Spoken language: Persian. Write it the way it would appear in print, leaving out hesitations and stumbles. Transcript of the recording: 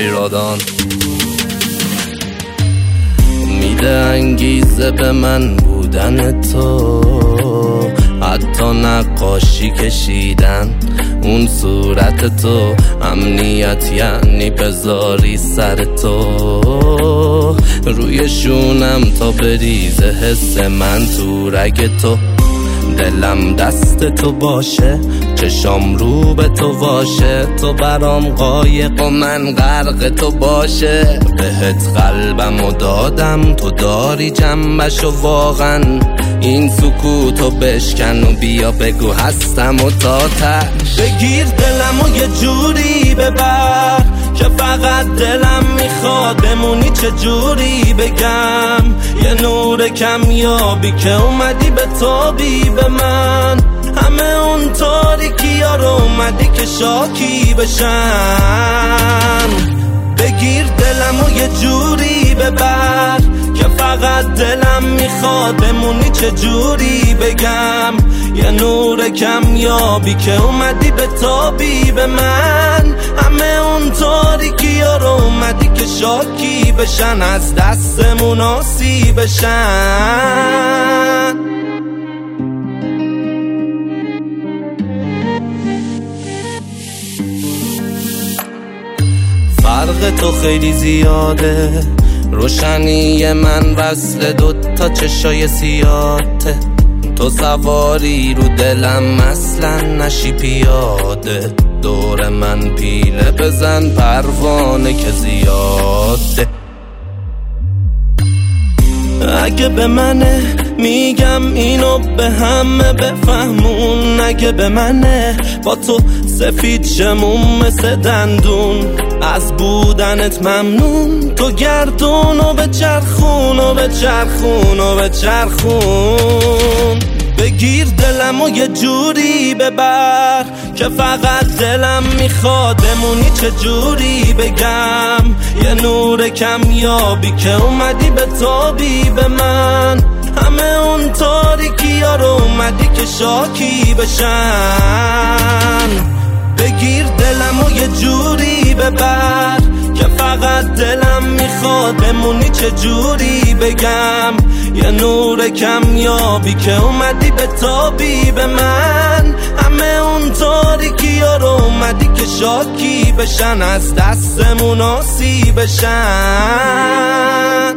ایرادان میده انگیزه به من بودن تو، حتی نقاشی کشیدن اون صورت تو، امنیت یعنی بذاری سر تو روی شونم تا بریزه حس من تو رگ تو، دلم دست تو باشه چشام رو به تو باشه، تو برام قایق و من غرق تو باشه، بهت قلبمو دادم تو داری جنبشو، واقعا این سکوتو بشکن و بیا بگو هستم و تا تش، بگیر دلمو یه جوری ببر که فقط دلم میخواد بمونی، چه جوری بگم یه نور کمیابی که اومدی به تابی به من، همه اون تاریکی ها رو اومدی که شاکی بشن، بگیر دلمو یه جوری ببر که فقط دلم میخواد بمونی، چه جوری بگم یه نور کمیابی که اومدی به تابی به من، همه اون تاریکی ها رو اومدی که شاکی بشن، از دستمون آسی بشن. فرق تو خیلی زیاده، روشنی من وصل دوتا چشای سیاته، تو سواری رو دلم اصلا نشی پیاده، دور من پیله بزن پروانه که زیاده، اگه به منه میگم اینو به همه بفهمون، اگه به منه با تو سفید شمون مثل دندون، از بودنت ممنون، تو گردون و بچرخون و بچرخون و بچرخون، بگیر دلمو یه جوری ببر که فقط دلم میخواد بمونی، چه جوری بگم یه نور کمیابی که اومدی به تابی به من، همه اون تاریکی ها رو اومدی که شاکی بشن، بگیر دلمو یه جوری ببر که فقط دلم میخواد بمونی، چه جوری بگم یه نور کمیابی که اومدی به تابی به من، همه اون تاریکی ها رو اومدی که شاکی بشن، از دستمون آسی بشن.